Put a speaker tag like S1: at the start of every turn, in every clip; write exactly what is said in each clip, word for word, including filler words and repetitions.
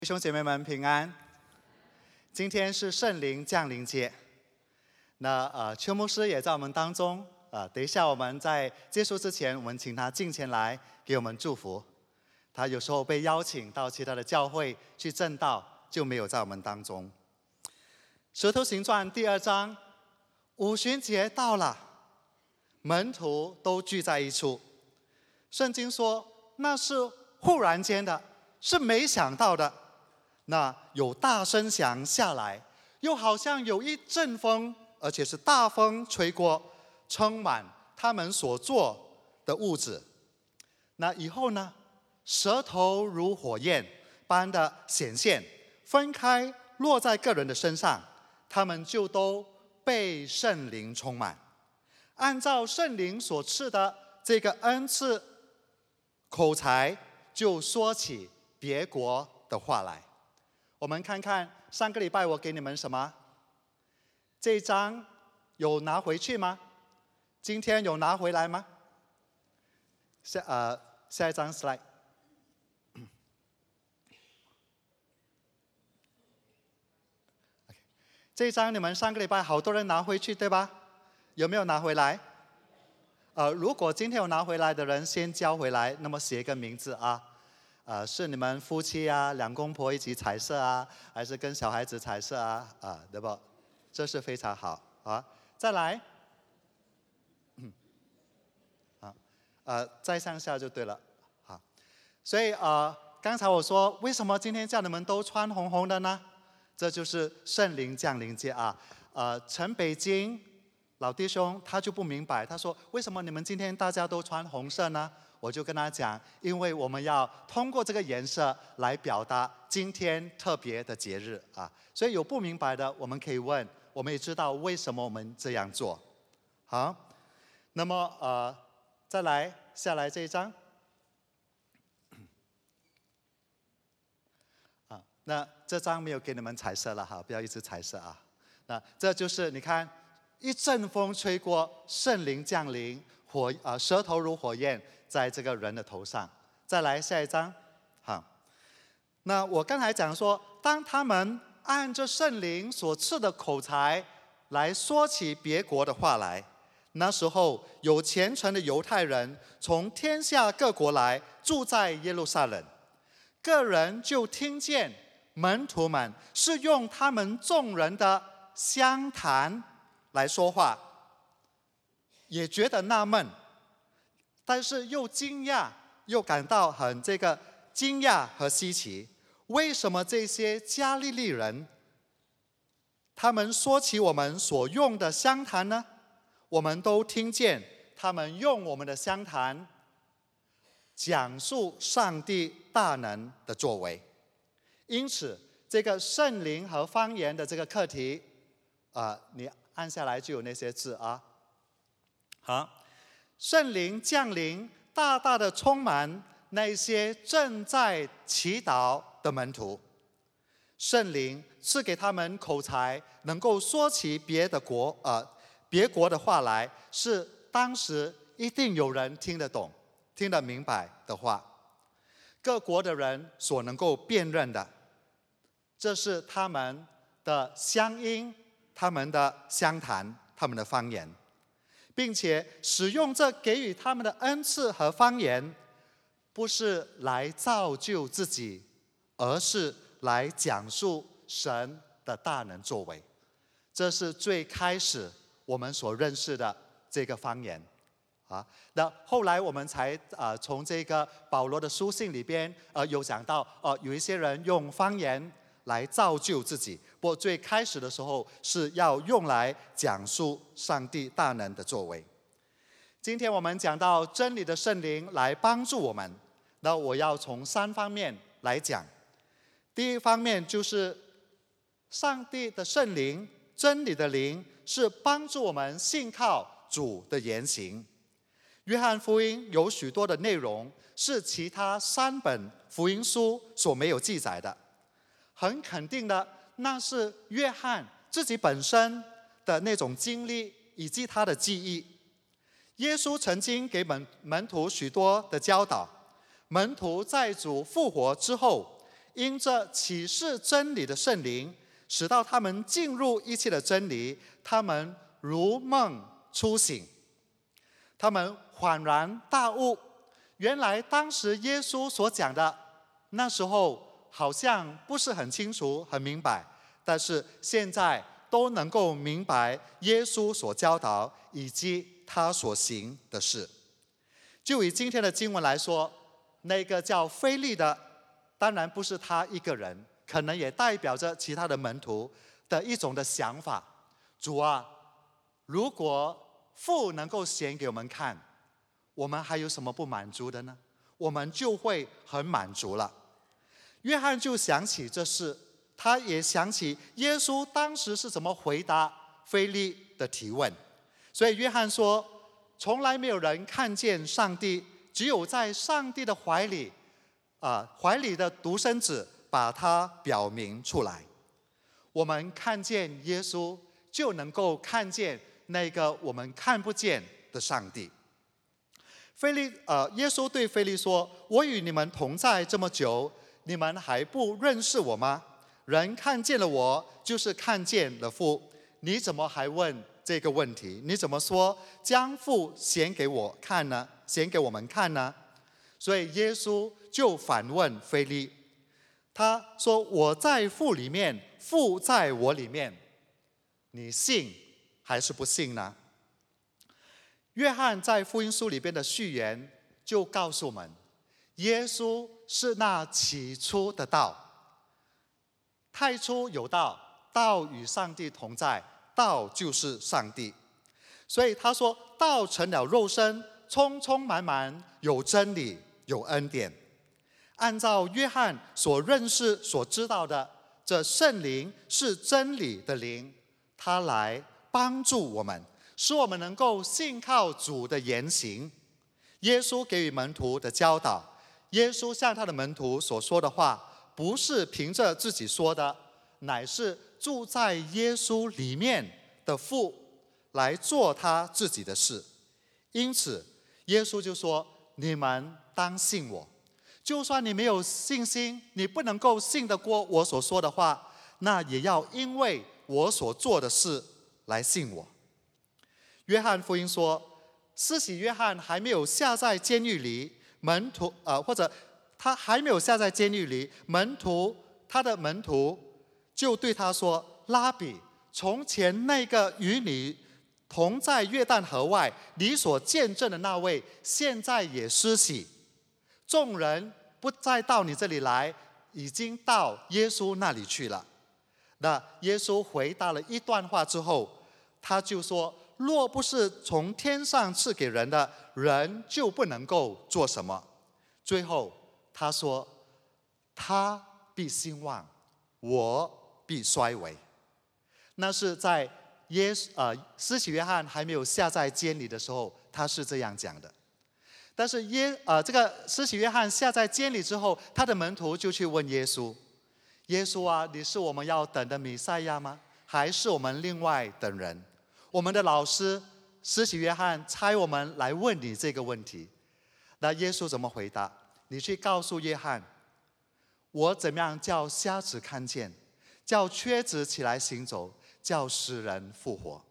S1: 弟兄姐妹们平安。今天是圣灵降临节，那呃邱牧师也在我们当中。呃，等一下我们在结束之前，我们请他进前来给我们祝福。他有时候被邀请到其他的教会去证道，就没有在我们当中。使徒行传第二章，五旬节到了，门徒都聚在一处。圣经说那是忽然间的，是没想到的。那有大声响下来，又好像有一阵风，而且是大风吹过，充满他们所坐的屋子。那以后呢，舌头如火焰般的显现，分开落在个人的身上，他们就都被圣灵充满，按照圣灵所赐的这个恩赐，口才就说起别国的话来。我们看看上个礼拜我给你们什么？这一章有拿回去吗？今天有拿回来吗？下呃下一张 slide。这一章你们上个礼拜好多人拿回去对吧？有没有拿回来？呃，如果今天有拿回来的人先交回来，那么写一个名字啊。呃，是你们夫妻啊，两公婆一起彩色啊，还是跟小孩子彩色啊？啊，对不？这是非常好啊。再来，嗯，啊，呃，再向下就对了。好，所以呃，刚才我说为什么今天叫你们都穿红红的呢？这就是圣灵降临节啊。呃，陈北京老弟兄他就不明白，他说为什么你们今天大家都穿红色呢？我就跟他讲，因为我们要通过这个颜色来表达今天特别的节日啊。所以有不明白的，我们可以问，我们也知道为什么我们这样做。好，那么呃，再来下来这一张。啊，那这张没有给你们彩色了哈，不要一直彩色啊。那这就是你看，一阵风吹过，圣灵降临，火啊、呃，舌头如火焰。在这个人的头上。再来下一张。好，那我刚才讲说，当他们按着圣灵所赐的口才来说起别国的话来，那时候有虔诚的犹太人从天下各国来住在耶路撒冷，个人就听见门徒们是用他们众人的乡谈来说话，也觉得纳闷，但是又惊讶，又感到很这个惊讶和稀奇。为什么这些加利利人，他们说起我们所用的乡谈呢？我们都听见他们用我们的乡谈讲述上帝大能的作为。因此，这个圣灵和方言的这个课题，啊、呃，你按下来就有那些字啊。好。圣灵降临，大大的充满那些正在祈祷的门徒。圣灵赐给他们口才，能够说起别的国呃别国的话来，是当时一定有人听得懂、听得明白的话。各国的人所能够辨认的，这是他们的乡音、他们的乡谈、他们的方言。并且使用这给予他们的恩赐和方言，不是来造就自己，而是来讲述神的大能作为。这是最开始我们所认识的这个方言啊。那后来我们才呃从这个保罗的书信里边呃有讲到，呃有一些人用方言来造就自己，不过最开始的时候是要用来讲述上帝大能的作为。今天我们讲到真理的圣灵来帮助我们，那我要从三方面来讲。第一方面就是上帝的圣灵，真理的灵是帮助我们信靠主的言行。约翰福音有许多的内容是其他三本福音书所没有记载的。很肯定的，那是约翰自己本身的那种经历以及他的记忆。耶稣曾经给门门徒许多的教导，门徒在主复活之后， 因着启示真理的圣灵，使到他们进入一切的真理，他们如梦初醒，他们恍然大悟，原来当时耶稣所讲的，那时候好像不是很清楚很明白，但是现在都能够明白耶稣所教导以及他所行的事。就以今天的经文来说，那个叫腓利的，当然不是他一个人，可能也代表着其他的门徒的一种的想法。主啊，如果父能够显给我们看，我们还有什么不满足的呢？我们就会很满足了。约翰就想起这事，他也想起耶稣当时是怎么回答腓利的提问。所以约翰说，从来没有人看见上帝，只有在上帝的怀里，啊、呃，怀里的独生子把他表明出来。我们看见耶稣，就能够看见那个我们看不见的上帝。腓利，呃，耶稣对腓利说：“我与你们同在这么久，你们还不认识我吗？人看见了我，就是看见了父。你怎么还问这个问题？你怎么说将父显给我看呢？显给我们看呢？”所以耶稣就反问腓利，他说：“我在父里面，父在我里面，你信还是不信呢？”约翰在福音书里边的序言就告诉我们，耶稣是那起初的道，太初有道，道与上帝同在，道就是上帝。所以他说，道成了肉身，充充满满，有真理，有恩典。按照约翰所认识、所知道的，这圣灵是真理的灵，他来帮助我们，使我们能够信靠主的言行。耶稣给予门徒的教导，耶稣向他的门徒所说的话，不是凭着自己说的，乃是住在耶稣里面的父来做他自己的事。因此耶稣就说，你们当信我，就算你没有信心，你不能够信得过我所说的话，那也要因为我所做的事来信我。约翰福音说，施洗约翰还没有下在监狱里，门徒呃或者他还没有下在监狱里，门徒他的门徒就对他说：“拉比，从前那个与你同在约旦河外，你所见证的那位，现在也施洗。众人不再到你这里来，已经到耶稣那里去了。”那耶稣回答了一段话之后，他就说，若不是从天上赐给人的，人就不能够做什么。最后他说，他必兴旺，我必衰微。那是在耶呃施洗约翰还没有下在监里的时候，他是这样讲的。但是耶呃这个施洗约翰下在监里之后，他的门徒就去问耶稣：“耶稣啊，你是我们要等的弥赛亚吗？还是我们另外等人？”我们的老师施洗约翰差我们来问你这个问题。那耶稣怎么回答？你去告诉约翰，我怎么样叫瞎子看见，叫瘸子起来行走，叫死人复活。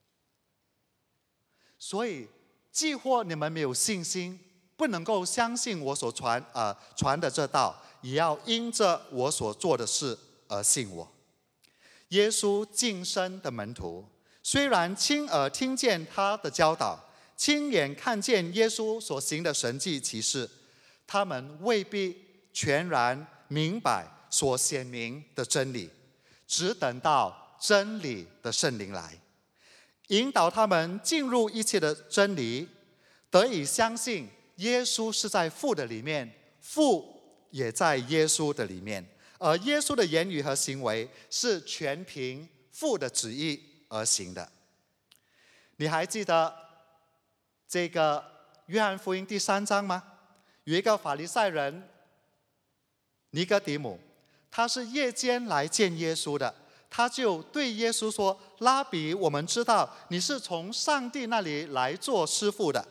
S1: 所以既或你们没有信心，不能够相信我所传呃传的这道，也要因着我所做的事而信我。耶稣近身的门徒，虽然亲耳听见他的教导，亲眼看见耶稣所行的神迹奇事，他们未必全然明白所显明的真理，只等到真理的圣灵来，引导他们进入一切的真理，得以相信耶稣是在父的里面，父也在耶稣的里面，而耶稣的言语和行为是全凭父的旨意而行的。你还记得这个约翰福音第三章吗？有一个法利赛人尼哥底母，他是夜间来见耶稣的，他就对耶稣说：“拉比，我们知道你是从上帝那里来做师傅的，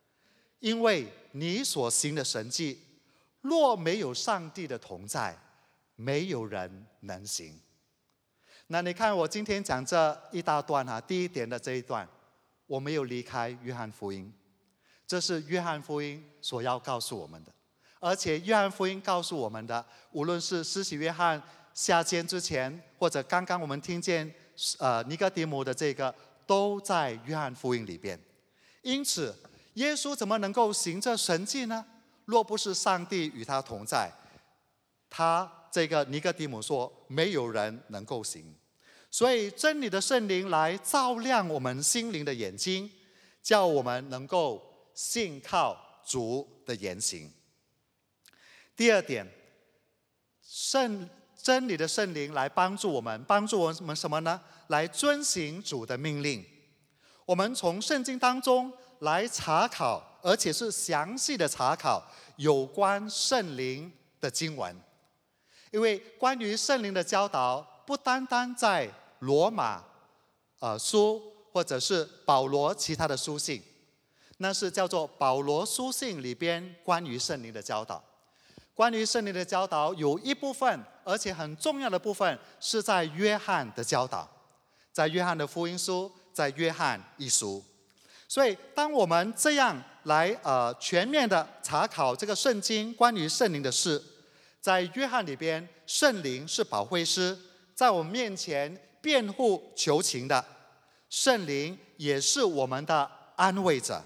S1: 因为你所行的神迹，若没有上帝的同在， 没有人能行。那你看我今天讲这一大段哈、啊，第一点的这一段，我没有离开约翰福音，这是约翰福音所要告诉我们的。而且约翰福音告诉我们的，无论是施洗约翰下监之前，或者刚刚我们听见呃尼哥底母的这个，都在约翰福音里边。因此，耶稣怎么能够行这神迹呢？若不是上帝与他同在，他这个尼哥底母说，没有人能够行。所以真理的圣灵来照亮我们心灵的眼睛，叫我们能够信靠主的言行。第二点，圣真理的圣灵来帮助我们，帮助我们什么呢？来遵行主的命令。我们从圣经当中来查考，而且是详细的查考有关圣灵的经文。因为关于圣灵的教导，不单单在罗马呃书或者是保罗其他的书信，那是叫做保罗书信里边关于圣灵的教导。关于圣灵的教导有一部分，而且很重要的部分，是在约翰的教导，在约翰的福音书，在约翰一书。所以当我们这样来呃全面的查考这个圣经关于圣灵的事，在约翰里边，圣灵是保惠师，在我们面前辩护求情的。圣灵也是我们的安慰者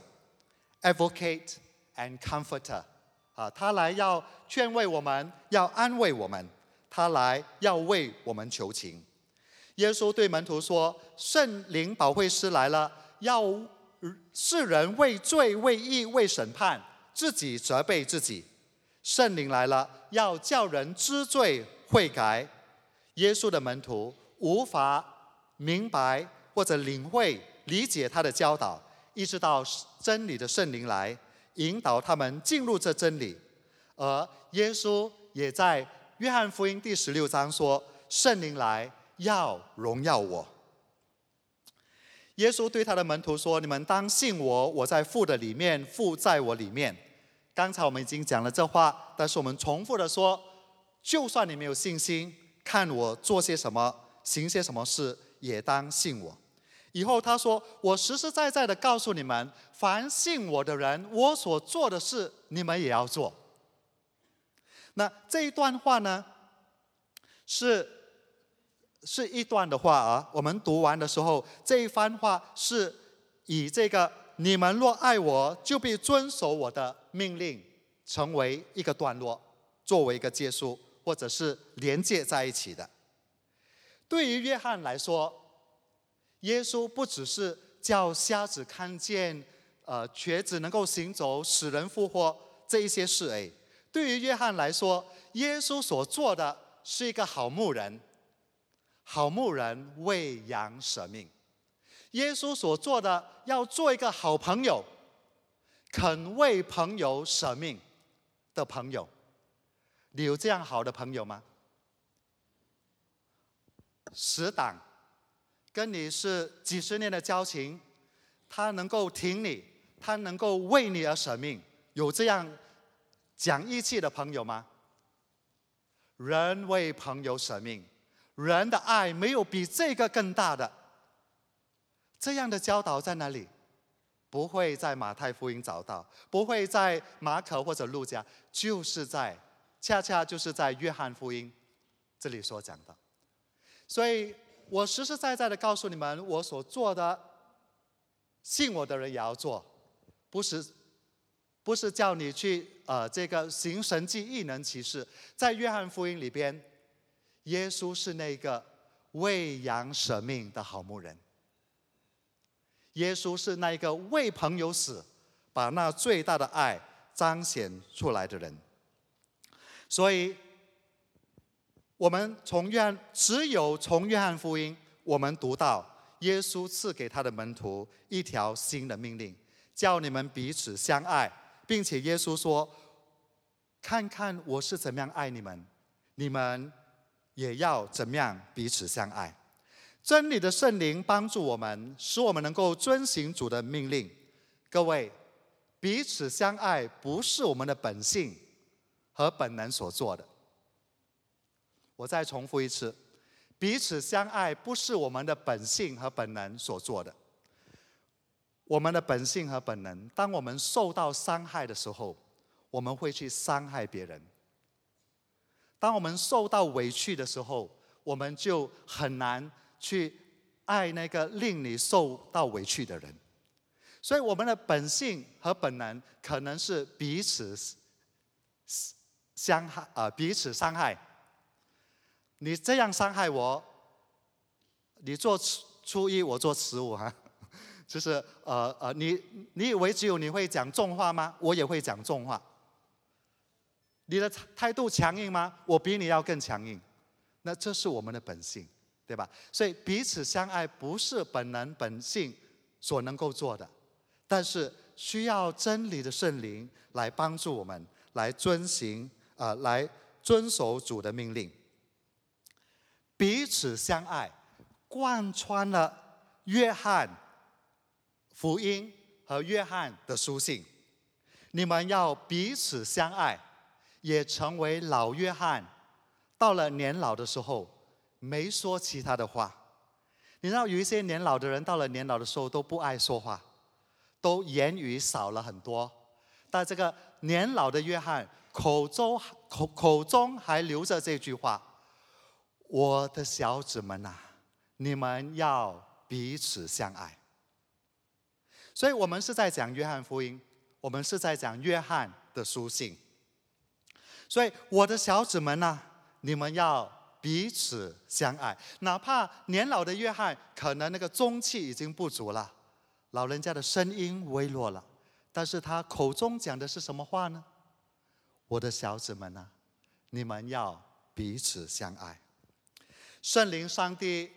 S1: ，advocate and comforter。啊，他来要劝慰我们，要安慰我们，他来要为我们求情。耶稣对门徒说：“圣灵保惠师来了，要世人为罪、为义、为审判，自己责备自己。圣灵来了，要叫人知罪悔改。”耶稣的门徒无法明白或者领会、理解他的教导，一直到真理的圣灵来引导他们进入这真理。而耶稣也在约翰福音第十六章说：“圣灵来要荣耀我。”耶稣对他的门徒说：“你们当信我，我在父的里面，父在我里面。”刚才我们已经讲了这话，但是我们重复的说，就算你没有信心，看我做些什么，行些什么事，也当信我。以后他说：“我实实在在的告诉你们，凡信我的人，我所做的事，你们也要做。”那这一段话呢，是是一段的话啊。我们读完的时候，这一番话是以这个“你们若爱我，就必遵守我的命令”成为一个段落，作为一个结束，或者是连接在一起的。对于约翰来说，耶稣不只是叫瞎子看见，呃，瘸子能够行走，使人复活这一些事而已。对于约翰来说，耶稣所做的是一个好牧人，好牧人为羊舍命。耶稣所做的要做一个好朋友，肯为朋友舍命的朋友。你有这样好的朋友吗？死党，跟你是几十年的交情，他能够挺你，他能够为你而舍命，有这样讲义气的朋友吗？人为朋友舍命，人的爱没有比这个更大的。这样的教导在哪里？不会在马太福音找到，不会在马可或者路加，就是在恰恰就是在约翰福音这里所讲的。所以我实实在在的告诉你们，我所做的，信我的人也要做，不是不是叫你去呃这个行神迹异能奇事。在约翰福音里边，耶稣是那个为羊舍命的好牧人。耶稣是那一个为朋友死，把那最大的爱彰显出来的人。所以我们从约翰，只有从约翰福音，我们读到耶稣赐给他的门徒一条新的命令，叫你们彼此相爱，并且耶稣说：“看看我是怎么样爱你们，你们也要怎么样彼此相爱。”真理的圣灵帮助我们，使我们能够遵行主的命令。各位，彼此相爱不是我们的本性和本能所做的。 我再重复一次，彼此相爱不是我们的本性和本能所做的。我们的本性和本能，当我们受到伤害的时候，我们会去伤害别人。当我们受到委屈的时候，我们就很难去爱那个令你受到委屈的人。所以我们的本性和本能可能是彼此相害，呃，彼此伤害。你这样伤害我，你做初一，我做十五哈。就是呃呃，你你以为只有你会讲重话吗？我也会讲重话。你的态度强硬吗？我比你要更强硬。那这是我们的本性，对吧？所以彼此相爱不是本能本性所能够做的，但是需要真理的圣灵来帮助我们，来遵行啊、呃，来遵守主的命令。彼此相爱，贯穿了约翰福音和约翰的书信。你们要彼此相爱，也成为老约翰到了年老的时候没说其他的话。你知道有一些年老的人到了年老的时候都不爱说话，都言语少了很多。但这个年老的约翰口中口口中还留着这句话：我的小子们啊，你们要彼此相爱。所以我们是在讲约翰福音，我们是在讲约翰的书信。所以我的小子们啊，你们要彼此相爱。哪怕年老的约翰可能那个中气已经不足了，老人家的声音微弱了，但是他口中讲的是什么话呢？我的小子们啊，你们要彼此相爱。圣灵上帝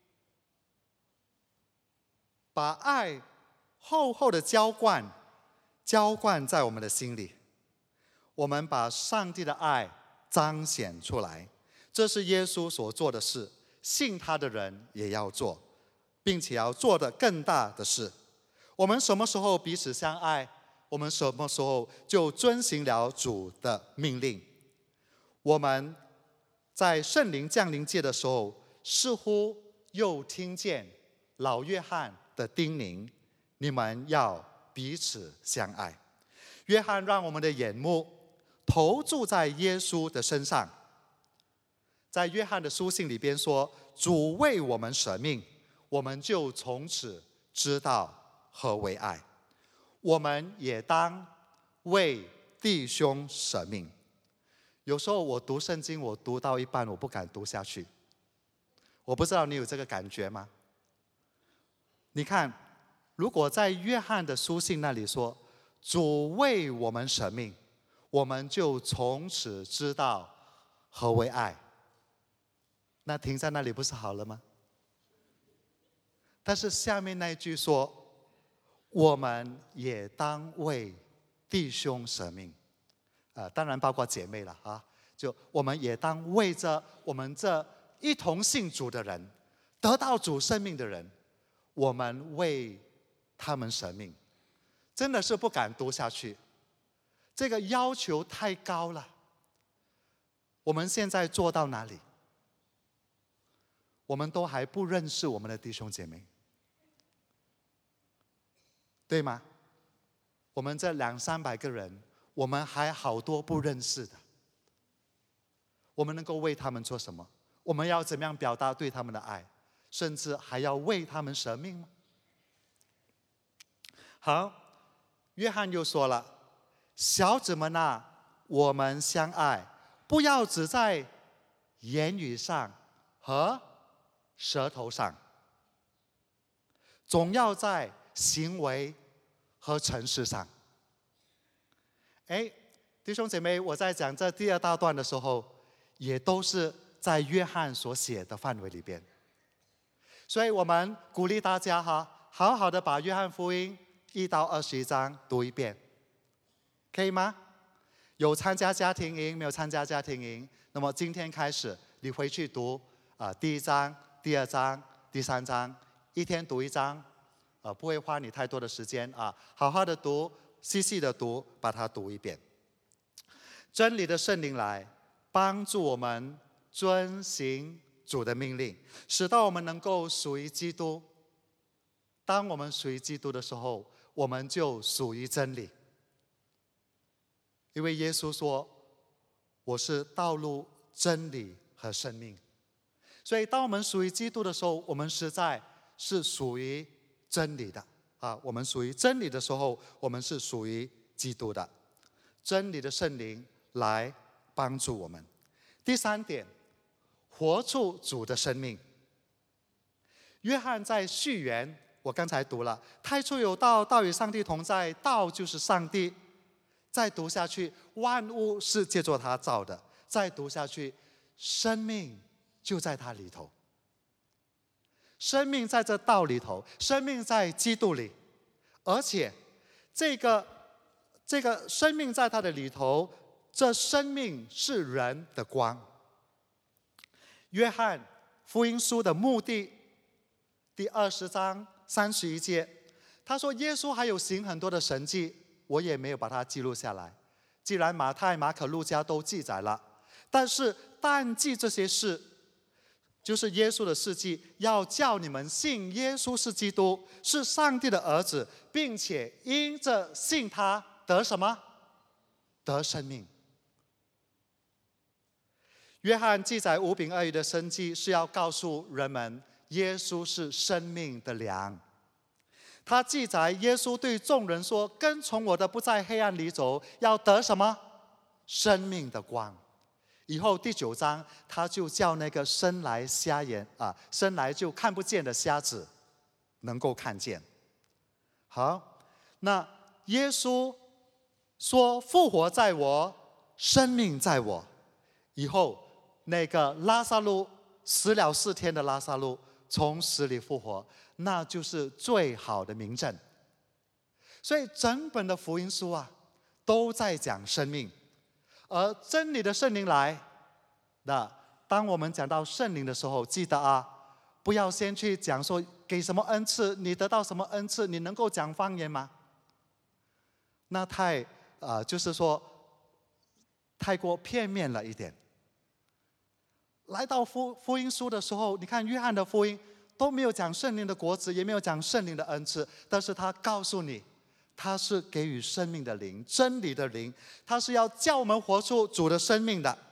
S1: 把爱厚厚的浇灌浇灌在我们的心里，我们把上帝的爱彰显出来，这是耶稣所做的事，信他的人也要做，并且要做得更大的事。我们什么时候彼此相爱，我们什么时候就遵行了主的命令。我们在圣灵降临节的时候，似乎又听见老约翰的叮咛，你们要彼此相爱。约翰让我们的眼目投注在耶稣的身上。在约翰的书信里边说，主为我们舍命，我们就从此知道何为爱。我们也当为弟兄舍命。有时候我读圣经，我读到一半我不敢读下去。我不知道你有这个感觉吗？你看，如果在约翰的书信那里说，主为我们舍命，我们就从此知道何为爱，那停在那里不是好了吗？但是下面那一句说，我们也当为弟兄舍命，呃，当然包括姐妹了啊。就我们也当为着我们这一同信主的人，得到主生命的人，我们为他们舍命。真的是不敢读下去，这个要求太高了。我们现在做到哪里？我们都还不认识我们的弟兄姐妹，对吗？我们这两三百个人，我们还好多不认识的。我们能够为他们做什么？我们要怎么样表达对他们的爱？甚至还要为他们舍命吗？好，约翰又说了，小子们啊，我们相爱，不要只在言语上和舌头上，总要在行为和诚实上。哎，弟兄姐妹，我在讲这第二大段的时候，也都是在约翰所写的范围里边。所以我们鼓励大家哈，好好的把约翰福音一到二十一章读一遍，可以吗？有参加家庭营，没有参加家庭营，那么今天开始，你回去读啊、呃、第一章、第二章、第三章，一天读一章，呃，不会花你太多的时间啊，好好的读，细细的读，把它读一遍。真理的圣灵来帮助我们遵行主的命令，使到我们能够属于基督。当我们属于基督的时候，我们就属于真理。因为耶稣说，我是道路、真理和生命。所以当我们属于基督的时候，我们实在是属于真理的啊！我们属于真理的时候，我们是属于基督的。真理的圣灵来帮助我们。第三点，活出主的生命。约翰在序言，我刚才读了，太初有道，道与上帝同在，道就是上帝。再读下去，万物是借着他造的。再读下去，生命就在他里头。生命在这道里头，生命在基督里，而且这个这个生命在他的里头，这生命是人的光。约翰福音书的目的，第二十章三十一节，他说耶稣还有行很多的神迹，我也没有把它记录下来。既然马太、马可、路加都记载了，但是但记这些事，就是耶稣的事迹，要叫你们信耶稣是基督，是上帝的儿子，并且因着信他得什么？得生命。约翰记载五饼二鱼的神迹，是要告诉人们耶稣是生命的粮。他记载耶稣对众人说，跟从我的不在黑暗里走，要得什么？生命的光。以后第九章，他就叫那个生来瞎眼啊，生来就看不见的瞎子能够看见。好，那耶稣说复活在我，生命在我。以后那个拉撒路死了四天的拉撒路从死里复活，那就是最好的明证。所以整本的福音书啊，都在讲生命。而真理的圣灵来，那当我们讲到圣灵的时候，记得啊，不要先去讲说给什么恩赐，你得到什么恩赐，你能够讲方言吗？那太呃，就是说太过片面了一点。来到福福音书的时候，你看约翰的福音都没有讲圣灵的果子，也没有讲圣灵的恩赐，但是他告诉你，他是给予生命的灵，真理的灵，他是要叫我们活出主的生命的。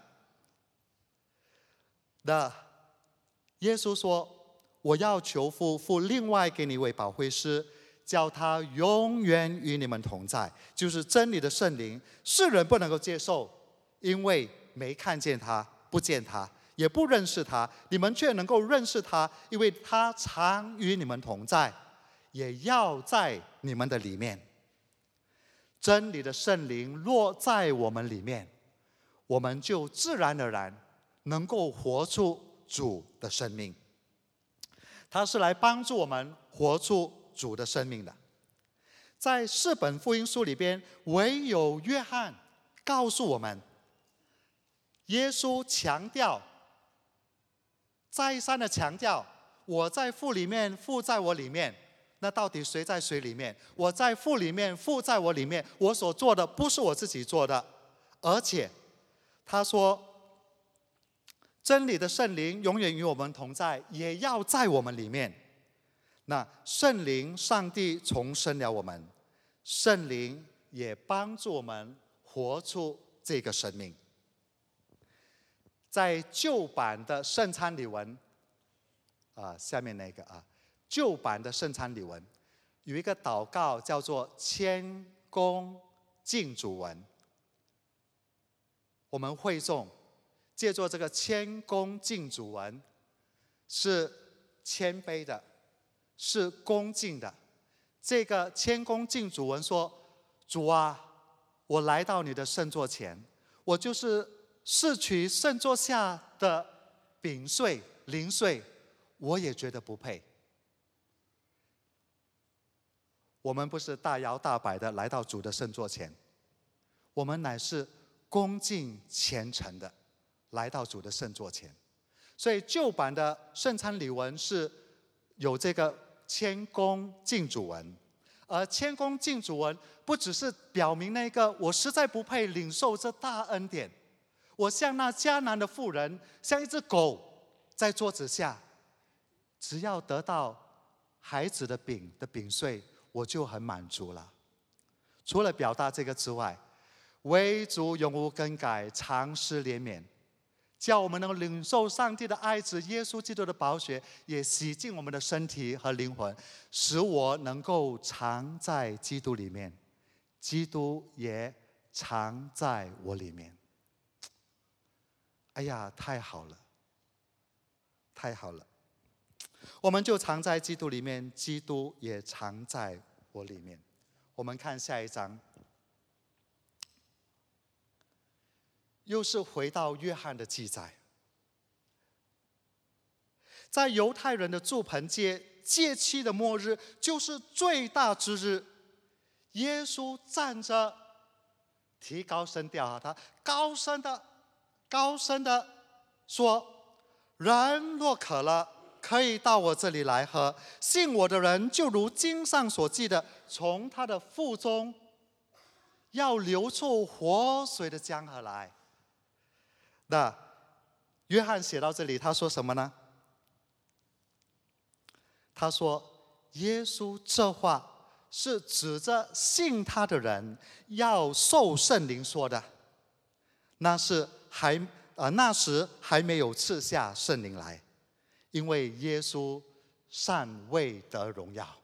S1: 那耶稣说，我要求父，父另外给你一位保惠师，叫他永远与你们同在，就是真理的圣灵。世人不能够接受，因为没看见他，不见他，也不认识他，你们却能够认识他，因为他常与你们同在，也要在你们的里面。真理的圣灵落在我们里面，我们就自然而然能够活出主的生命。他是来帮助我们活出主的生命的。在四本福音书里边，唯有约翰告诉我们，耶稣强调，再三的强调，我在父里面，父在我里面。那到底谁在谁里面？我在父里面，父在我里面。我所做的不是我自己做的，而且他说，真理的圣灵永远与我们同在，也要在我们里面。那圣灵上帝重生了我们，圣灵也帮助我们活出这个生命。在旧版的圣餐礼文啊，下面那个啊，旧版的圣餐礼文有一个祷告叫做谦恭敬主文。我们会众借助这个谦恭敬主文，是谦卑的，是恭敬的。这个谦恭敬主文说，主啊，我来到你的圣座前，我就是拾取圣座下的饼碎零碎，我也觉得不配。我们不是大摇大摆的来到主的圣座前，我们乃是恭敬虔诚的来到主的圣座前。所以旧版的圣餐礼文是有这个谦恭敬主文，而谦恭敬主文不只是表明那个我实在不配领受这大恩典， 我像那迦南的妇人，像一只狗在桌子下，只要得到孩子的饼的饼碎，我就很满足了。除了表达这个之外，唯主永无更改，常施怜悯，叫我们能够领受上帝的爱子耶稣基督的宝血，也洗净我们的身体和灵魂，使我能够常在基督里面，基督也常在我里面。哎呀，太好了，太好了！我们就常在基督里面，基督也常在我里面。我们看下一章，又是回到约翰的记载。在犹太人的住棚节节期的末日，就是最大之日，耶稣站着，提高声调，他高声的、高声的说：“人若渴了，可以到我这里来喝。信我的人，就如经上所记的，从他的腹中要流出活水的江河来。”那约翰写到这里，他说什么呢？他说：“耶稣这话是指着信他的人要受圣灵说的。那是还呃那时还没有赐下圣灵来，因为耶稣尚未得荣耀。”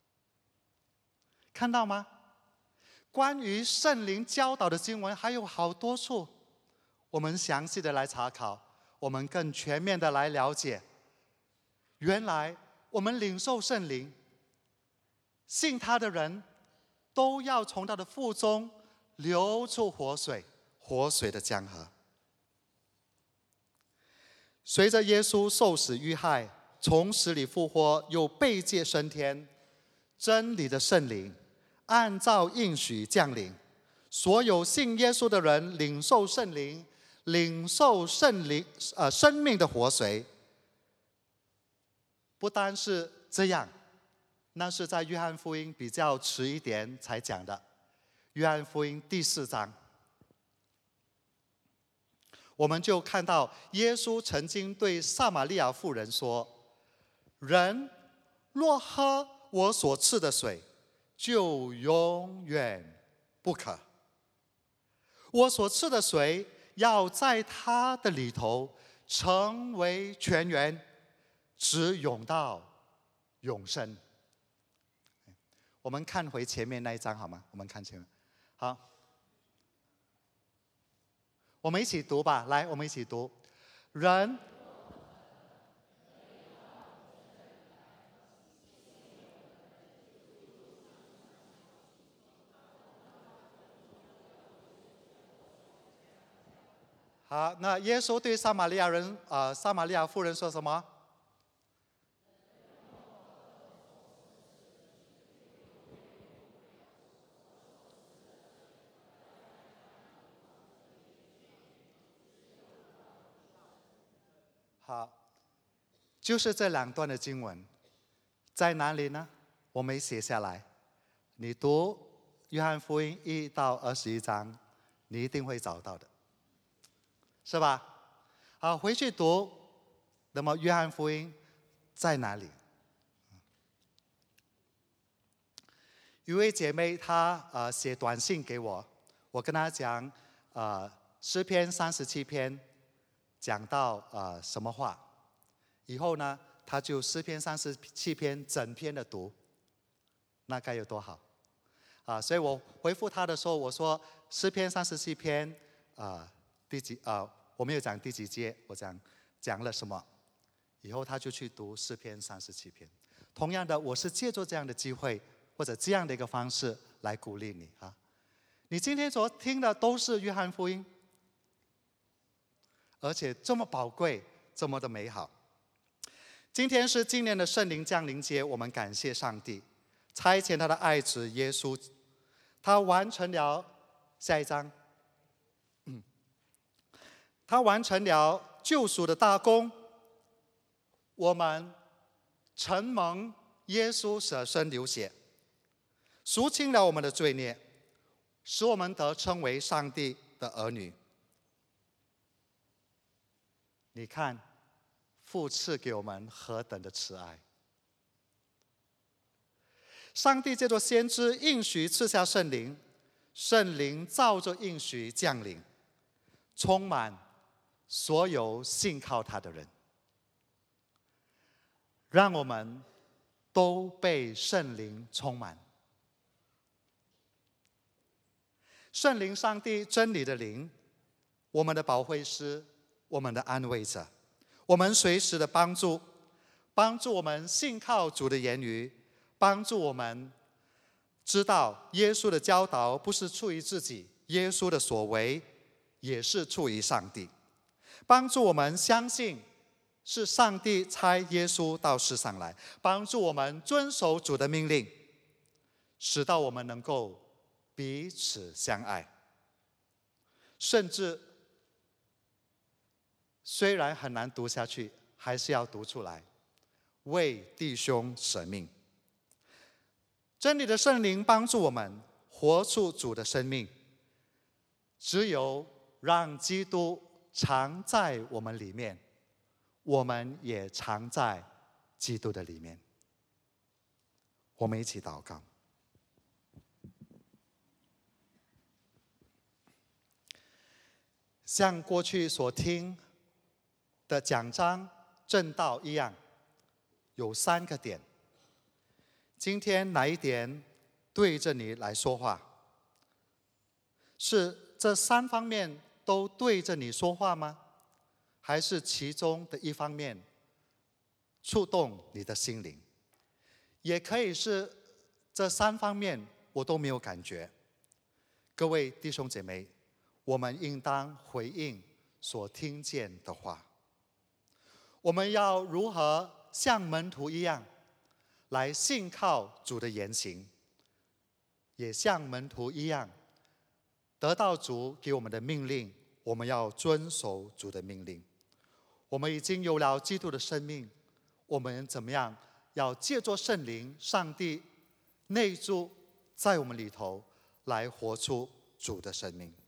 S1: 看到吗？关于圣灵教导的经文还有好多处，我们详细的来查考，我们更全面的来了解。原来我们领受圣灵，信他的人都要从他的腹中流出活水，活水的江河。随着耶稣受死遇害，从死里复活，又被接升天，真理的圣灵按照应许降临，所有信耶稣的人领受圣灵，领受圣灵呃生命的活水。不单是这样，那是在约翰福音比较迟一点才讲的。约翰福音第四章，我们就看到耶稣曾经对撒玛利亚妇人说：“人若喝我所赐的水，就永远不渴。我所赐的水要在他的里头成为泉源，直涌到永生。”我们看回前面那一章好吗？我们看前面，好，我们一起读吧。来，我们一起读。人好，那耶稣对撒玛利亚人啊、呃，撒玛利亚妇人说什么？好，就是这两段的经文，在哪里呢？我没写下来。你读约翰福音一到二十一章，你一定会找到的，是吧？好，回去读。那么约翰福音在哪里？有位姐妹她呃写短信给我，我跟她讲呃诗篇三十七篇。讲到呃什么话，以后呢，他就诗篇三十七篇整篇的读，那该有多好啊！所以我回复他的时候，我说诗篇三十七篇啊、呃、第几啊、呃、我没有讲第几节，我讲讲了什么，以后他就去读诗篇三十七篇。同样的，我是借助这样的机会或者这样的一个方式来鼓励你啊！你今天所听的都是约翰福音。而且这么宝贵，这么的美好。今天是今年的圣灵降临节，我们感谢上帝差遣他的爱子耶稣，他完成了下一章，嗯，他完成了救赎的大功，我们承蒙耶稣舍身流血，赎清了我们的罪孽，使我们得称为上帝的儿女。 你看，父赐给我们何等的慈爱！上帝借着先知应许赐下圣灵，圣灵照着应许降临，充满所有信靠他的人。让我们都被圣灵充满。圣灵，上帝真理的灵，我们的保惠师，我们的安慰者，我们随时的帮助，帮助我们信靠主的言语，帮助我们知道耶稣的教导不是出于自己，耶稣的所为也是出于上帝，帮助我们相信是上帝差耶稣到世上来，帮助我们遵守主的命令，使到我们能够彼此相爱，甚至虽然很难读下去，还是要读出来，为弟兄舍命。真理的圣灵帮助我们活出主的生命，只有让基督常在我们里面，我们也常在基督的里面。我们一起祷告。像过去所听的讲章正道一样，有三个点。今天哪一点对着你来说话？是这三方面都对着你说话吗？还是其中的一方面触动你的心灵？也可以是这三方面我都没有感觉。各位弟兄姐妹，我们应当回应所听见的话。我们要如何像门徒一样来信靠主的言行，也像门徒一样得到主给我们的命令，我们要遵守主的命令。我们已经有了基督的生命，我们怎么样要借着圣灵，上帝内住在我们里头，来活出主的生命。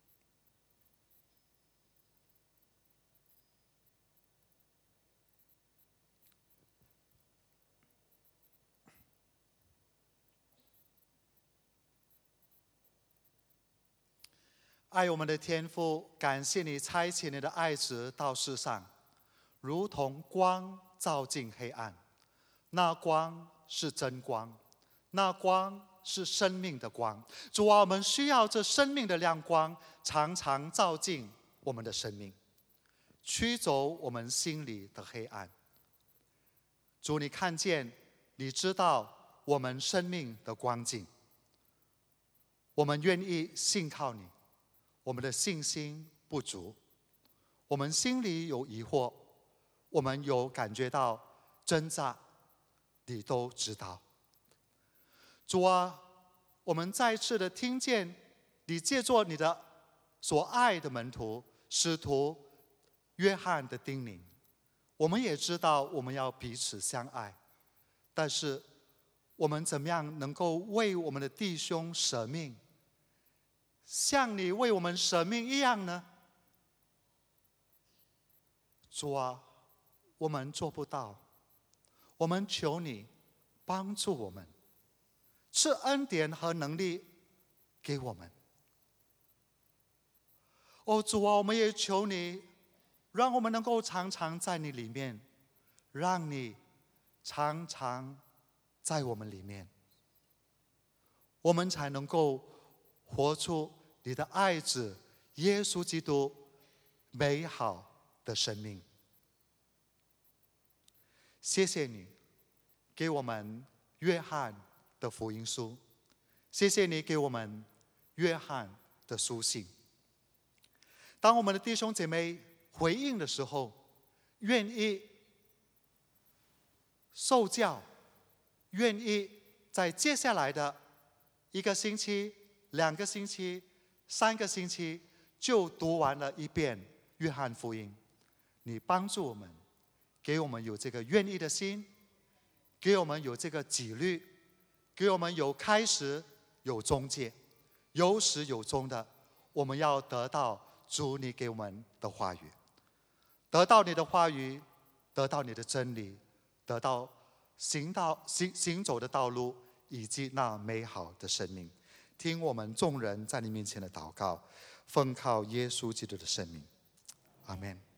S1: 爱我们的天父，感谢你差遣你的爱子到世上，如同光照进黑暗，那光是真光，那光是生命的光。主啊，我们需要这生命的亮光常常照进我们的生命，驱走我们心里的黑暗。主，你看见，你知道我们生命的光景，我们愿意信靠你。我们的信心不足，我们心里有疑惑，我们有感觉到挣扎，你都知道。主啊，我们再次的听见你借着你的所爱的门徒使徒约翰的叮咛，我们也知道我们要彼此相爱，但是我们怎么样能够为我们的弟兄舍命，像你为我们舍命一样呢？主啊，我们做不到，我们求你帮助我们，赐恩典和能力给我们。哦，主啊，我们也求你，让我们能够常常在你里面，让你常常在我们里面，我们才能够活出你的爱子耶稣基督美好的生命。谢谢你给我们约翰的福音书，谢谢你给我们约翰的书信。当我们的弟兄姐妹回应的时候，愿意受教，愿意在接下来的一个星期、两个星期、三个星期就读完了一遍约翰福音。你帮助我们，给我们有这个愿意的心，给我们有这个纪律，给我们有开始有终结，有始有终的，我们要得到主你给我们的话语。 得到你的话语，得到你的真理，得到行道行行走的道路，以及那美好的生命。听我们众人在你面前的祷告，奉靠耶稣基督的圣名，阿们。